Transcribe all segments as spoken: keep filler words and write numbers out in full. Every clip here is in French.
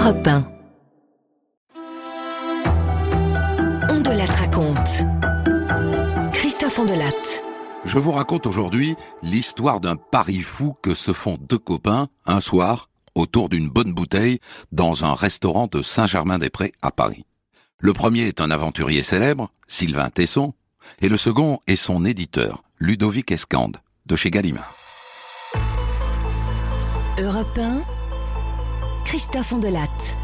Europe un. On de la raconte. Christophe Ondelatte. Je vous raconte aujourd'hui l'histoire d'un pari fou que se font deux copains un soir autour d'une bonne bouteille dans un restaurant de Saint-Germain-des-Prés à Paris. Le premier est un aventurier célèbre, Sylvain Tesson, et le second est son éditeur, Ludovic Escande, de chez Gallimard. Europe un, Christophe Ondelatte.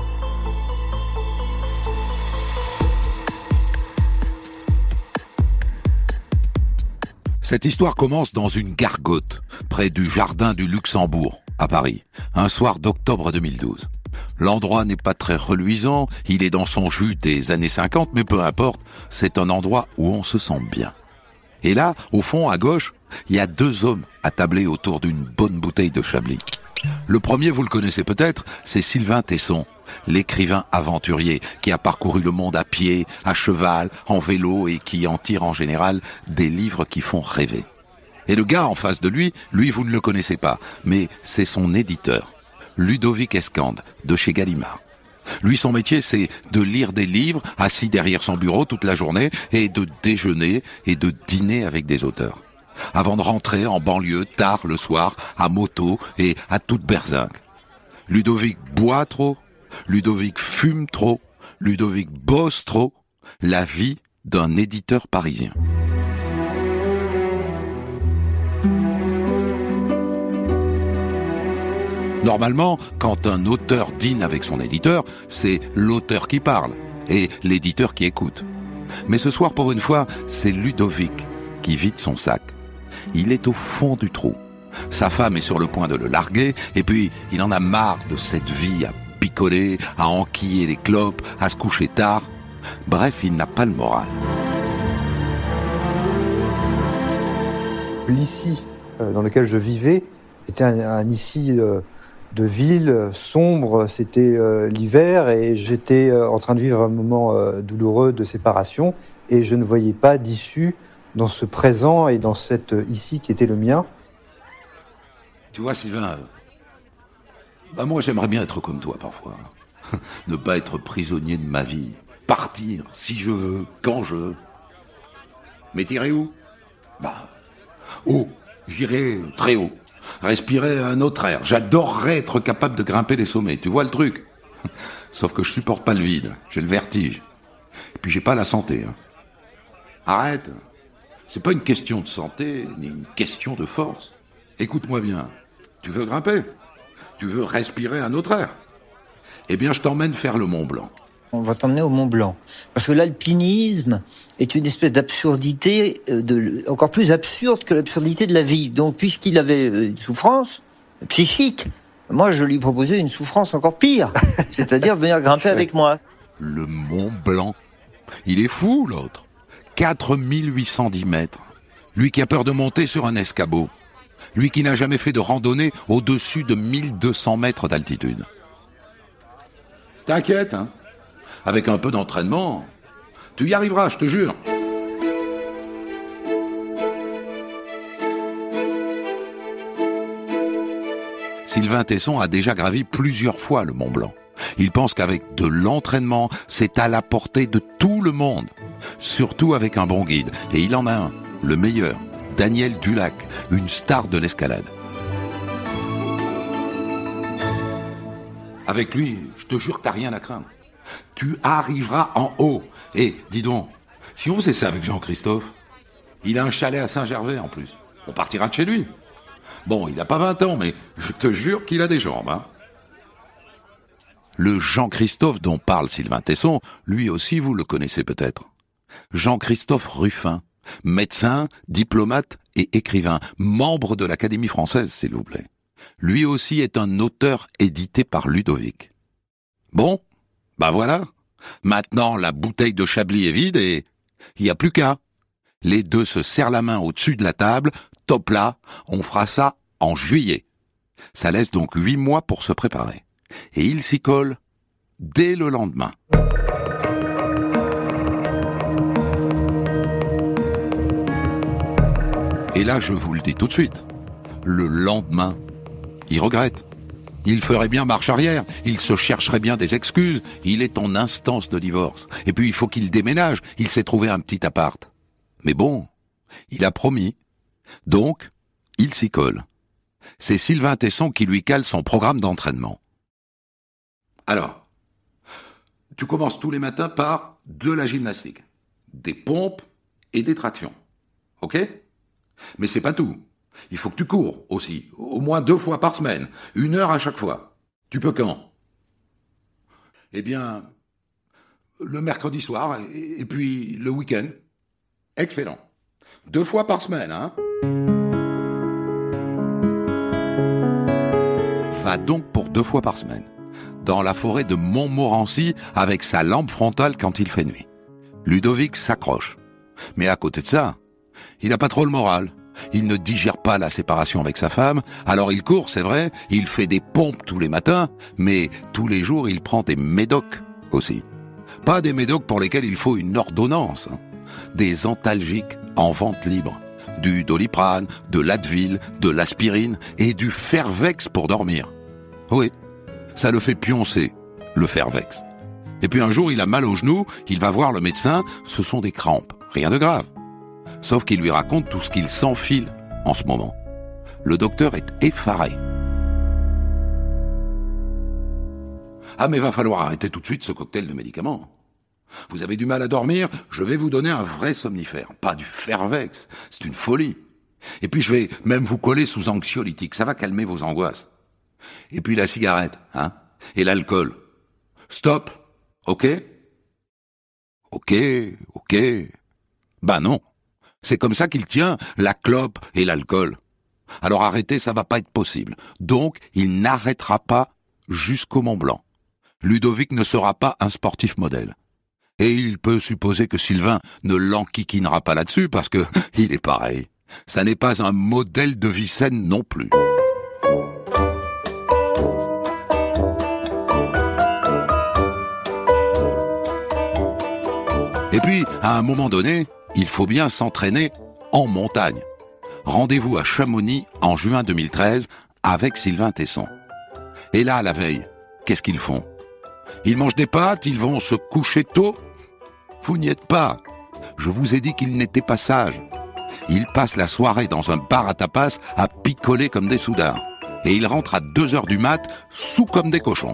Cette histoire commence dans une gargote, près du jardin du Luxembourg, à Paris, un soir d'octobre deux mille douze. L'endroit n'est pas très reluisant, il est dans son jus des années cinquante, mais peu importe, c'est un endroit où on se sent bien. Et là, au fond, à gauche, il y a deux hommes attablés autour d'une bonne bouteille de Chablis. Le premier, vous le connaissez peut-être, c'est Sylvain Tesson, l'écrivain aventurier qui a parcouru le monde à pied, à cheval, en vélo et qui en tire en général des livres qui font rêver. Et le gars en face de lui, lui vous ne le connaissez pas, mais c'est son éditeur, Ludovic Escande, de chez Gallimard. Lui, son métier, c'est de lire des livres, assis derrière son bureau toute la journée, et de déjeuner et de dîner avec des auteurs. Avant de rentrer en banlieue tard le soir, à moto et à toute berzingue. Ludovic boit trop, Ludovic fume trop, Ludovic bosse trop. La vie d'un éditeur parisien. Normalement, quand un auteur dîne avec son éditeur, c'est l'auteur qui parle et l'éditeur qui écoute. Mais ce soir, pour une fois, c'est Ludovic qui vide son sac. Il est au fond du trou. Sa femme est sur le point de le larguer, et puis il en a marre de cette vie à picoler, à enquiller les clopes, à se coucher tard. Bref, il n'a pas le moral. L'Issy dans lequel je vivais était un, un Issy de ville, sombre, c'était l'hiver, et j'étais en train de vivre un moment douloureux de séparation, et je ne voyais pas d'issue dans ce présent et dans cet ici qui était le mien. Tu vois, Sylvain, bah moi j'aimerais bien être comme toi parfois. Ne pas être prisonnier de ma vie. Partir, si je veux, quand je veux. Mais t'irais où? Bah, haut. J'irais très haut. Respirer un autre air. J'adorerais être capable de grimper les sommets. Tu vois le truc? Sauf que je supporte pas le vide. J'ai le vertige. Et puis j'ai pas la santé. Hein. Arrête. C'est pas une question de santé, ni une question de force. Écoute-moi bien. Tu veux grimper? Tu veux respirer un autre air? Eh bien, je t'emmène faire le Mont Blanc. On va t'emmener au Mont Blanc. Parce que l'alpinisme est une espèce d'absurdité, de, encore plus absurde que l'absurdité de la vie. Donc, puisqu'il avait une souffrance psychique, moi, je lui proposais une souffrance encore pire. C'est-à-dire venir grimper avec moi. Le Mont Blanc. Il est fou, l'autre. quatre mille huit cent dix mètres. Lui qui a peur de monter sur un escabeau. Lui qui n'a jamais fait de randonnée au-dessus de mille deux cents mètres d'altitude. T'inquiète, hein. Avec un peu d'entraînement, tu y arriveras, je te jure. Sylvain Tesson a déjà gravi plusieurs fois le Mont Blanc. Il pense qu'avec de l'entraînement, c'est à la portée de tout le monde. Surtout avec un bon guide. Et il en a un, le meilleur, Daniel Dulac, une star de l'escalade. Avec lui, je te jure que t'as rien à craindre. Tu arriveras en haut. Et dis donc, si on faisait ça avec Jean-Christophe, il a un chalet à Saint-Gervais en plus. On partira de chez lui. Bon, il n'a pas vingt ans, mais je te jure qu'il a des jambes, hein. Le Jean-Christophe dont parle Sylvain Tesson, lui aussi vous le connaissez peut-être. Jean-Christophe Ruffin, médecin, diplomate et écrivain, membre de l'Académie française, s'il vous plaît. Lui aussi est un auteur édité par Ludovic. Bon, bah voilà. Maintenant, la bouteille de Chablis est vide et il n'y a plus qu'à. Les deux se serrent la main au-dessus de la table, top là, on fera ça en juillet. Ça laisse donc huit mois pour se préparer. Et ils s'y collent dès le lendemain. Et là, je vous le dis tout de suite, le lendemain, il regrette. Il ferait bien marche arrière, il se chercherait bien des excuses, il est en instance de divorce. Et puis il faut qu'il déménage, il s'est trouvé un petit appart. Mais bon, il a promis. Donc, il s'y colle. C'est Sylvain Tesson qui lui cale son programme d'entraînement. Alors, tu commences tous les matins par de la gymnastique, des pompes et des tractions. Ok ? Mais c'est pas tout. Il faut que tu cours aussi, au moins deux fois par semaine, une heure à chaque fois. Tu peux quand ? Eh bien, le mercredi soir et puis le week-end. Excellent. Deux fois par semaine, hein ? Va donc pour deux fois par semaine, dans la forêt de Montmorency avec sa lampe frontale quand il fait nuit. Ludovic s'accroche. Mais à côté de ça, il n'a pas trop le moral. Il ne digère pas la séparation avec sa femme, alors il court, c'est vrai, il fait des pompes tous les matins, mais tous les jours il prend des médocs aussi. Pas des médocs pour lesquels il faut une ordonnance, hein. Des antalgiques en vente libre, du Doliprane, de l'Advil, de l'aspirine et du Fervex pour dormir. Oui, ça le fait pioncer, le Fervex. Et puis un jour il a mal au genou, il va voir le médecin, ce sont des crampes, rien de grave. Sauf qu'il lui raconte tout ce qu'il s'enfile en ce moment. Le docteur est effaré. Ah mais va falloir arrêter tout de suite ce cocktail de médicaments. Vous avez du mal à dormir, je vais vous donner un vrai somnifère, pas du Fervex, c'est une folie. Et puis je vais même vous coller sous anxiolytique, ça va calmer vos angoisses. Et puis la cigarette, hein, et l'alcool. Stop, ok ? Ok, ok. Ben non. C'est comme ça qu'il tient la clope et l'alcool. Alors arrêter, ça va pas être possible. Donc, il n'arrêtera pas jusqu'au Mont Blanc. Ludovic ne sera pas un sportif modèle. Et il peut supposer que Sylvain ne l'enquiquinera pas là-dessus parce que il est pareil. Ça n'est pas un modèle de vie saine non plus. Et puis, à un moment donné, il faut bien s'entraîner en montagne. Rendez-vous à Chamonix en juin deux mille treize avec Sylvain Tesson. Et là, la veille, qu'est-ce qu'ils font ? Ils mangent des pâtes, ils vont se coucher tôt ? Vous n'y êtes pas. Je vous ai dit qu'ils n'étaient pas sages. Ils passent la soirée dans un bar à tapas à picoler comme des soudards. Et ils rentrent à deux heures du mat, sous comme des cochons.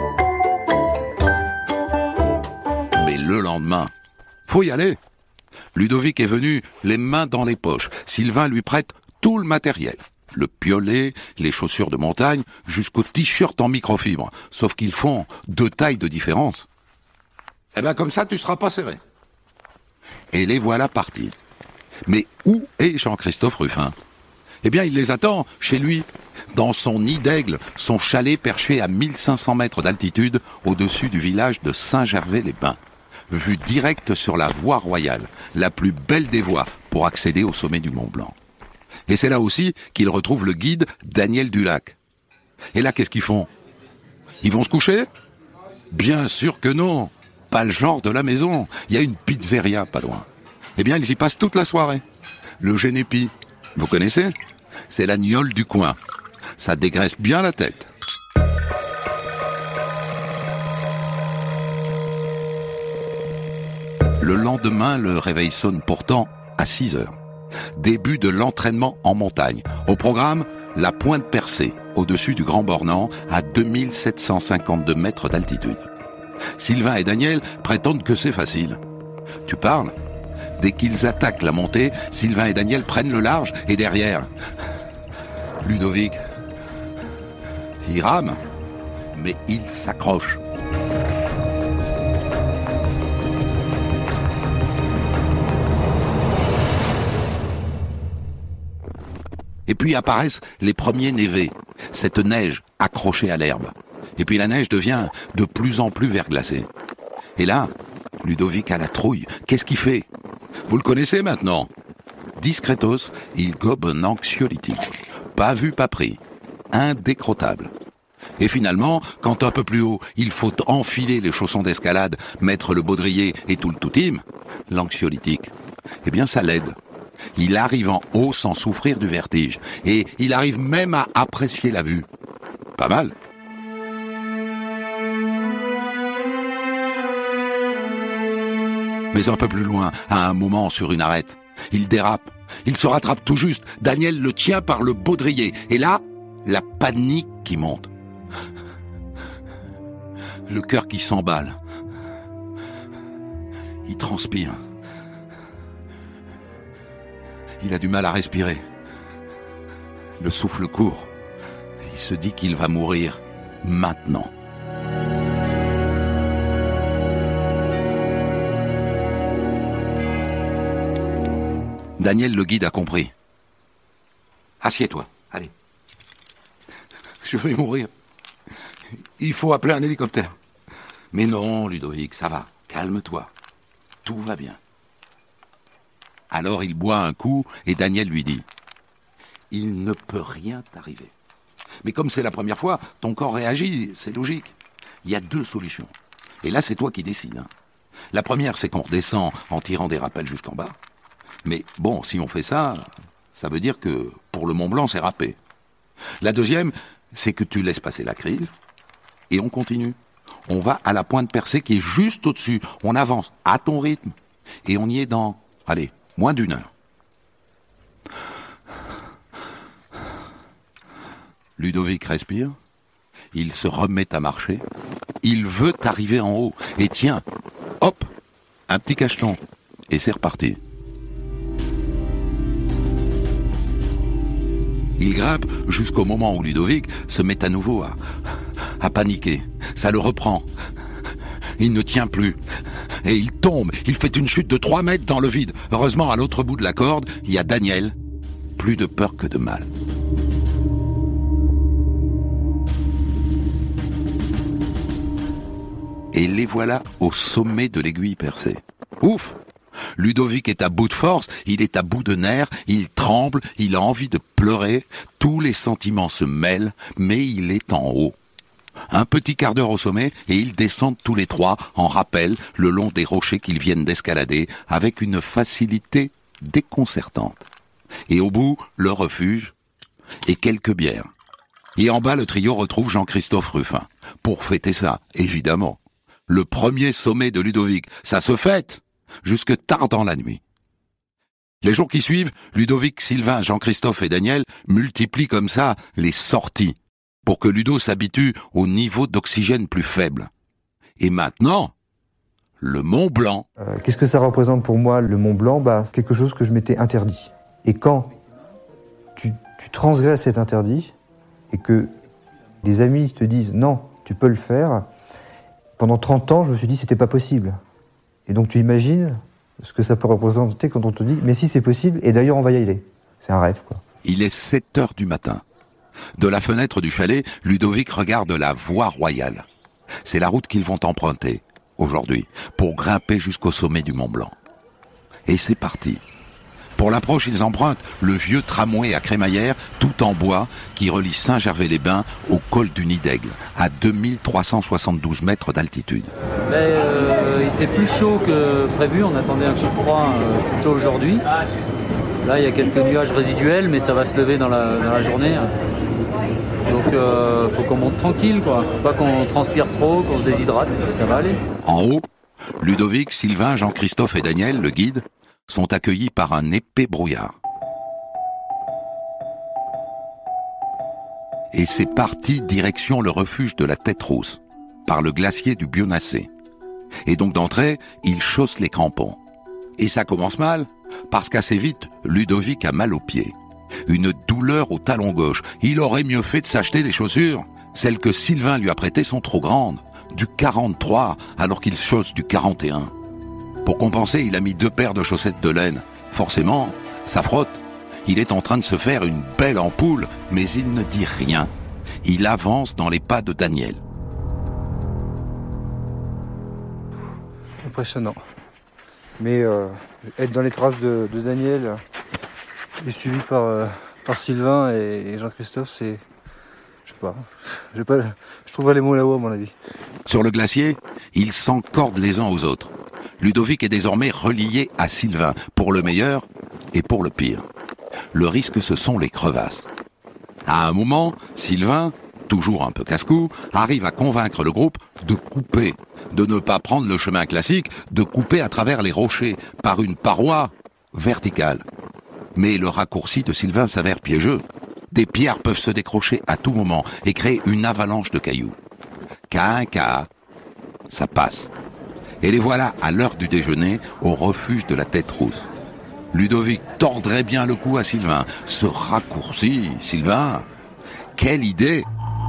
Mais le lendemain, faut y aller. Ludovic est venu les mains dans les poches. Sylvain lui prête tout le matériel. Le piolet, les chaussures de montagne, jusqu'au t-shirt en microfibre. Sauf qu'ils font deux tailles de différence. Eh ben comme ça, tu seras pas serré. Et les voilà partis. Mais où est Jean-Christophe Ruffin ? Eh bien, il les attend chez lui, dans son nid d'aigle, son chalet perché à mille cinq cents mètres d'altitude, au-dessus du village de Saint-Gervais-les-Bains. Vue directe sur la voie royale, la plus belle des voies pour accéder au sommet du Mont Blanc. Et c'est là aussi qu'il retrouve le guide Daniel Dulac. Et là, qu'est-ce qu'ils font ? Ils vont se coucher ? Bien sûr que non. Pas le genre de la maison. Il y a une pizzeria pas loin. Eh bien, ils y passent toute la soirée. Le Génépi, vous connaissez ? C'est la gnôle du coin. Ça dégraisse bien la tête. Le lendemain, le réveil sonne pourtant à six heures. Début de l'entraînement en montagne. Au programme, la pointe percée, au-dessus du Grand Bornand, à deux mille sept cent cinquante-deux mètres d'altitude. Sylvain et Daniel prétendent que c'est facile. Tu parles ? Dès qu'ils attaquent la montée, Sylvain et Daniel prennent le large et derrière, Ludovic, il rame, mais il s'accroche. Et puis apparaissent les premiers névés, cette neige accrochée à l'herbe. Et puis la neige devient de plus en plus verglacée. Et là, Ludovic a la trouille. Qu'est-ce qu'il fait ? Vous le connaissez maintenant. Discretos, il gobe un anxiolytique. Pas vu, pas pris. Indécrottable. Et finalement, quand un peu plus haut, il faut enfiler les chaussons d'escalade, mettre le baudrier et tout le toutim, l'anxiolytique, eh bien ça l'aide. Il arrive en haut sans souffrir du vertige. Et il arrive même à apprécier la vue. Pas mal. Mais un peu plus loin, à un moment sur une arête, il dérape. Il se rattrape tout juste. Daniel le tient par le baudrier. Et là, la panique qui monte. Le cœur qui s'emballe. Il transpire. Il a du mal à respirer. Le souffle court. Il se dit qu'il va mourir maintenant. Daniel le guide a compris. Assieds-toi, allez. Je vais mourir. Il faut appeler un hélicoptère. Mais non, Ludovic, ça va. Calme-toi. Tout va bien. Alors il boit un coup et Daniel lui dit « Il ne peut rien t'arriver. Mais comme c'est la première fois, ton corps réagit, c'est logique. Il y a deux solutions. Et là, c'est toi qui décides. Hein. La première, c'est qu'on redescend en tirant des rappels jusqu'en bas. Mais bon, si on fait ça, ça veut dire que pour le Mont Blanc, c'est râpé. La deuxième, c'est que tu laisses passer la crise et on continue. On va à la pointe percée qui est juste au-dessus. On avance à ton rythme et on y est dans, allez, moins d'une heure. Ludovic respire. Il se remet à marcher. Il veut arriver en haut. Et tiens, hop, un petit cacheton. Et c'est reparti. Il grimpe jusqu'au moment où Ludovic se met à nouveau à, à paniquer. Ça le reprend. Il ne tient plus. Et il tombe. Il fait une chute de trois mètres dans le vide. Heureusement, à l'autre bout de la corde, il y a Daniel. Plus de peur que de mal. Et les voilà au sommet de l'aiguille percée. Ouf! Ludovic est à bout de force, il est à bout de nerfs, il tremble, il a envie de pleurer, tous les sentiments se mêlent, mais il est en haut. Un petit quart d'heure au sommet et ils descendent tous les trois en rappel le long des rochers qu'ils viennent d'escalader avec une facilité déconcertante. Et au bout, le refuge et quelques bières. Et en bas, le trio retrouve Jean-Christophe Ruffin. Pour fêter ça, évidemment. Le premier sommet de Ludovic, ça se fête jusque tard dans la nuit. Les jours qui suivent, Ludovic, Sylvain, Jean-Christophe et Daniel multiplient comme ça les sorties pour que Ludo s'habitue au niveau d'oxygène plus faible. Et maintenant, le Mont Blanc. Euh, qu'est-ce que ça représente pour moi, le Mont Blanc? Bah, c'est quelque chose que je m'étais interdit. Et quand tu, tu transgresses cet interdit et que des amis te disent non, tu peux le faire, pendant trente ans, je me suis dit que c'était pas possible. Et donc tu imagines ce que ça peut représenter quand on te dit mais si c'est possible, et d'ailleurs on va y aller. C'est un rêve, quoi. Il est sept heures du matin. De la fenêtre du chalet, Ludovic regarde la voie royale. C'est la route qu'ils vont emprunter, aujourd'hui, pour grimper jusqu'au sommet du Mont Blanc. Et c'est parti. Pour l'approche, ils empruntent le vieux tramway à crémaillère, tout en bois, qui relie Saint-Gervais-les-Bains au col du Nid d'Aigle, à deux mille trois cent soixante-douze mètres d'altitude. Mais, euh, il était plus chaud que prévu, on attendait un coup de froid euh, plus tôt aujourd'hui. Là, il y a quelques nuages résiduels, mais ça va se lever dans la, dans la journée. Donc, il euh, faut qu'on monte tranquille, quoi. Faut pas qu'on transpire trop, qu'on se déshydrate, ça va aller. En haut, Ludovic, Sylvain, Jean-Christophe et Daniel, le guide, sont accueillis par un épais brouillard. Et c'est parti direction le refuge de la Tête Rousse, par le glacier du Bionacé. Et donc d'entrée, ils chaussent les crampons. Et ça commence mal, parce qu'assez vite, Ludovic a mal aux pieds. Une douleur au talon gauche. Il aurait mieux fait de s'acheter des chaussures. Celles que Sylvain lui a prêtées sont trop grandes. Du quarante-trois, alors qu'il chausse du quarante et un. Pour compenser, il a mis deux paires de chaussettes de laine. Forcément, ça frotte. Il est en train de se faire une belle ampoule, mais il ne dit rien. Il avance dans les pas de Daniel. Impressionnant. Mais euh, être dans les traces de, de Daniel et suivi par, euh, par Sylvain et, et Jean-Christophe, c'est... Je sais pas. Je, pas, je trouverai les mots là-haut, à mon avis. Sur le glacier, ils s'encordent les uns aux autres. Ludovic est désormais relié à Sylvain, pour le meilleur et pour le pire. Le risque, ce sont les crevasses. À un moment, Sylvain, toujours un peu casse-cou, arrive à convaincre le groupe de couper, de ne pas prendre le chemin classique, de couper à travers les rochers, par une paroi verticale. Mais le raccourci de Sylvain s'avère piégeux. Des pierres peuvent se décrocher à tout moment et créer une avalanche de cailloux. Qu'à un cas, ça passe. Et les voilà à l'heure du déjeuner au refuge de la Tête Rousse. Ludovic tordrait bien le cou à Sylvain. Ce raccourci, Sylvain, quelle idée!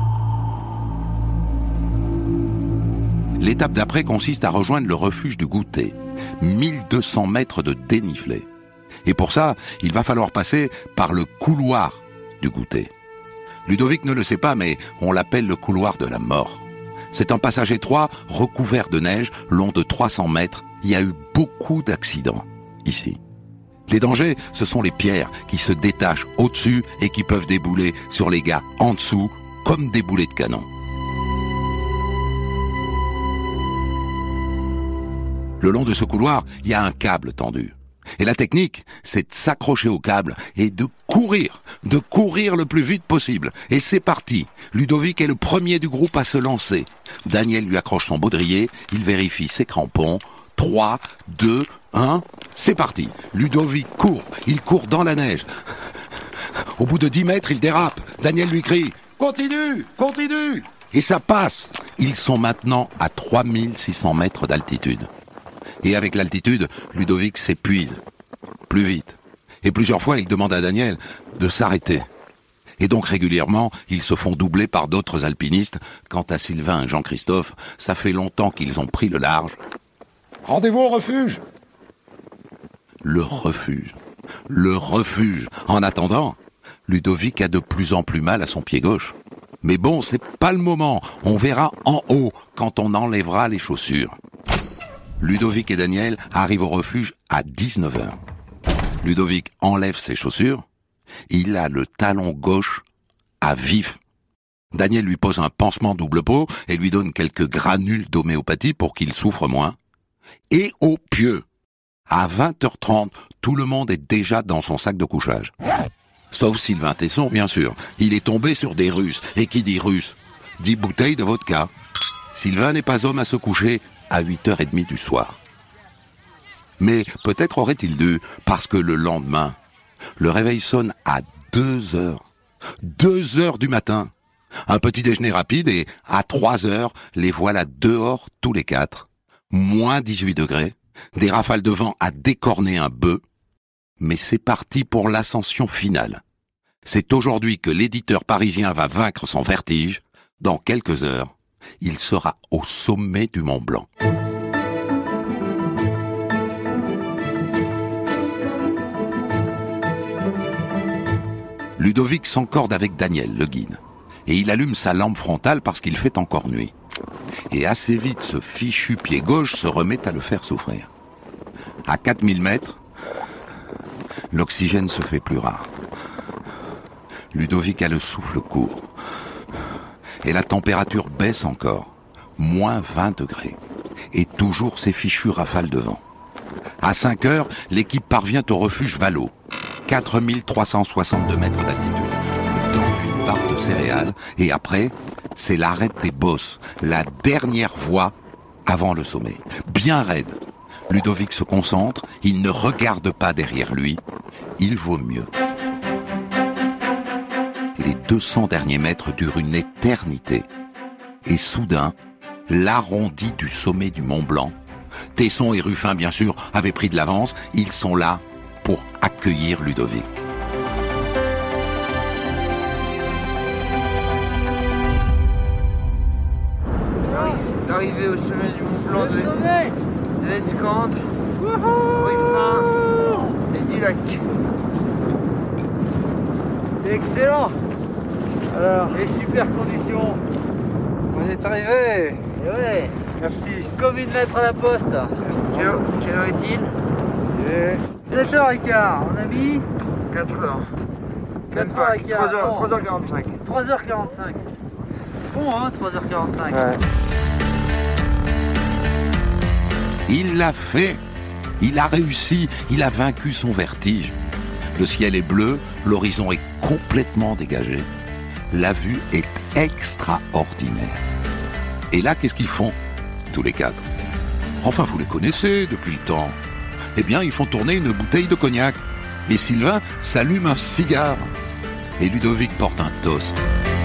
L'étape d'après consiste à rejoindre le refuge du goûter. mille deux cents mètres de dénivelé. Et pour ça, il va falloir passer par le couloir du goûter. Ludovic ne le sait pas, mais on l'appelle le couloir de la mort. C'est un passage étroit, recouvert de neige, long de trois cents mètres. Il y a eu beaucoup d'accidents ici. Les dangers, ce sont les pierres qui se détachent au-dessus et qui peuvent débouler sur les gars en dessous, comme des boulets de canon. Le long de ce couloir, il y a un câble tendu. Et la technique, c'est de s'accrocher au câble et de courir, de courir le plus vite possible. Et c'est parti. Ludovic est le premier du groupe à se lancer. Daniel lui accroche son baudrier, il vérifie ses crampons. trois, deux, un, c'est parti. Ludovic court, il court dans la neige. Au bout de dix mètres, il dérape. Daniel lui crie « Continue, continue !» Et ça passe. Ils sont maintenant à trois mille six cents mètres d'altitude. Et avec l'altitude, Ludovic s'épuise. Plus vite. Et plusieurs fois, il demande à Daniel de s'arrêter. Et donc régulièrement, ils se font doubler par d'autres alpinistes. Quant à Sylvain et Jean-Christophe, ça fait longtemps qu'ils ont pris le large. Rendez-vous au refuge. Le refuge. Le refuge. En attendant, Ludovic a de plus en plus mal à son pied gauche. Mais bon, c'est pas le moment. On verra en haut quand on enlèvera les chaussures. Ludovic et Daniel arrivent au refuge à dix-neuf heures. Ludovic enlève ses chaussures. Il a le talon gauche à vif. Daniel lui pose un pansement double peau et lui donne quelques granules d'homéopathie pour qu'il souffre moins. Et au pieu, à vingt heures trente, tout le monde est déjà dans son sac de couchage. Sauf Sylvain Tesson, bien sûr. Il est tombé sur des Russes. Et qui dit Russe, dit bouteille de vodka. Sylvain n'est pas homme à se coucher à huit heures trente du soir. Mais peut-être aurait-il dû, parce que le lendemain, le réveil sonne à deux heures. Deux heures du matin. Un petit déjeuner rapide et à trois heures, les voilà dehors tous les quatre. Moins dix-huit degrés. Des rafales de vent à décorner un bœuf. Mais c'est parti pour l'ascension finale. C'est aujourd'hui que l'éditeur parisien va vaincre son vertige. Dans quelques heures, il sera au sommet du Mont Blanc. Ludovic s'encorde avec Daniel, le guide, et il allume sa lampe frontale parce qu'il fait encore nuit. Et assez vite, ce fichu pied gauche se remet à le faire souffrir. À quatre mille mètres, l'oxygène se fait plus rare. Ludovic a le souffle court. Et la température baisse encore, moins vingt degrés. Et toujours ces fichues rafales de vent. À cinq heures, l'équipe parvient au refuge Vallot, quatre mille trois cent soixante-deux mètres d'altitude. Le temps d'une barre de céréales. Et après, c'est l'arête des bosses, la dernière voie avant le sommet. Bien raide. Ludovic se concentre, il ne regarde pas derrière lui. Il vaut mieux. Les deux cents derniers mètres durent une éternité. Et soudain, l'arrondi du sommet du Mont Blanc. Tesson et Ruffin, bien sûr, avaient pris de l'avance. Ils sont là pour accueillir Ludovic. L'arrivée au sommet du Mont Blanc de, de l'Escambre, Ruffin et du lac. C'est excellent. Alors, les super conditions. On est arrivé. Et ouais, Merci. comme une lettre à la poste. Quelle quelle heure est-il? sept heures quinze, on a mis quatre heures. quatre heures quinze. trois heures, trois heures quarante-cinq. trois heures quarante-cinq. C'est bon, hein, trois heures quarante-cinq. Ouais. Il l'a fait. Il a réussi. Il a vaincu son vertige. Le ciel est bleu, l'horizon est complètement dégagé. La vue est extraordinaire. Et là, qu'est-ce qu'ils font, tous les quatre ? Enfin, vous les connaissez depuis le temps. Eh bien, ils font tourner une bouteille de cognac. Et Sylvain s'allume un cigare. Et Ludovic porte un toast.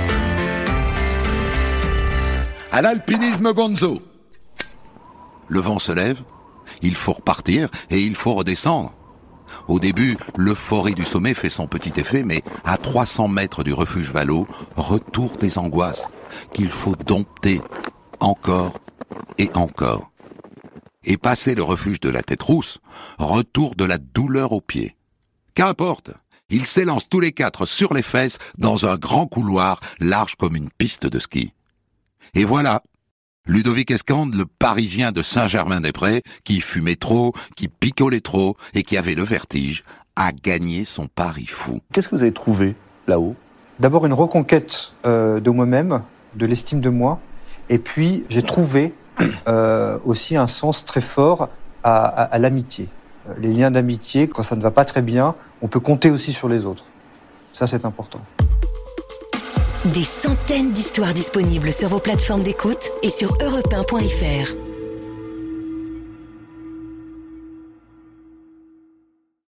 À l'alpinisme Gonzo. Le vent se lève, il faut repartir et il faut redescendre. Au début, l'euphorie du sommet fait son petit effet, mais à trois cents mètres du refuge Vallot, retour des angoisses qu'il faut dompter encore et encore. Et passé le refuge de la Tête Rousse, retour de la douleur aux pieds. Qu'importe, ils s'élancent tous les quatre sur les fesses dans un grand couloir large comme une piste de ski. Et voilà, Ludovic Escande, le Parisien de Saint-Germain-des-Prés, qui fumait trop, qui picolait trop et qui avait le vertige, a gagné son pari fou. Qu'est-ce que vous avez trouvé là-haut ? D'abord une reconquête euh, de moi-même, de l'estime de moi, et puis j'ai trouvé euh, aussi un sens très fort à, à, à l'amitié. Les liens d'amitié, quand ça ne va pas très bien, on peut compter aussi sur les autres. Ça, c'est important. Des centaines d'histoires disponibles sur vos plateformes d'écoute et sur europe un point f r.